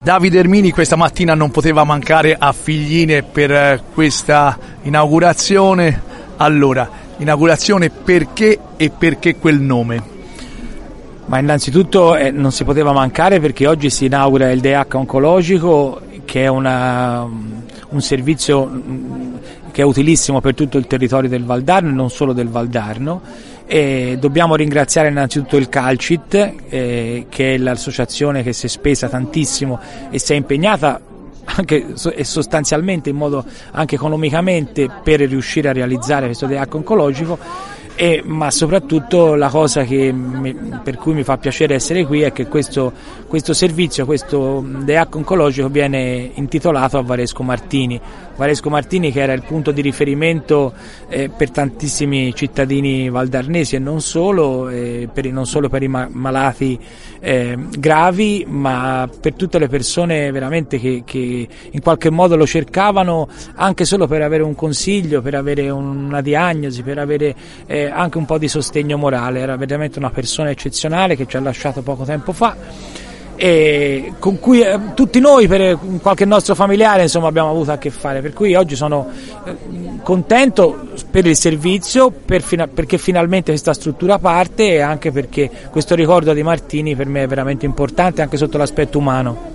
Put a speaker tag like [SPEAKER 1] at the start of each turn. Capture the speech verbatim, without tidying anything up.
[SPEAKER 1] Davide Ermini questa mattina non poteva mancare a Figline per questa inaugurazione. Allora, inaugurazione perché e perché quel nome?
[SPEAKER 2] Ma innanzitutto eh, non si poteva mancare perché oggi si inaugura il D H oncologico, che è una, un servizio che è utilissimo per tutto il territorio del Valdarno e non solo del Valdarno. E dobbiamo ringraziare innanzitutto il Calcit, eh, che è l'associazione che si è spesa tantissimo e si è impegnata anche e sostanzialmente in modo anche economicamente per riuscire a realizzare questo D H oncologico. E, ma soprattutto la cosa che mi, per cui mi fa piacere essere qui è che questo, questo servizio, questo D H oncologico viene intitolato a Varesco Martini. Varesco Martini, che era il punto di riferimento eh, per tantissimi cittadini valdarnesi e non solo, eh, per, non solo per i ma- malati eh, gravi, ma per tutte le persone veramente che, che in qualche modo lo cercavano anche solo per avere un consiglio, per avere una diagnosi, per avere eh, anche un po' di sostegno morale. Era veramente una persona eccezionale che ci ha lasciato poco tempo fa e con cui eh, tutti noi per qualche nostro familiare insomma abbiamo avuto a che fare, per cui oggi sono eh, contento per il servizio, per fina- perché finalmente questa struttura parte e anche perché questo ricordo di Martini per me è veramente importante anche sotto l'aspetto umano.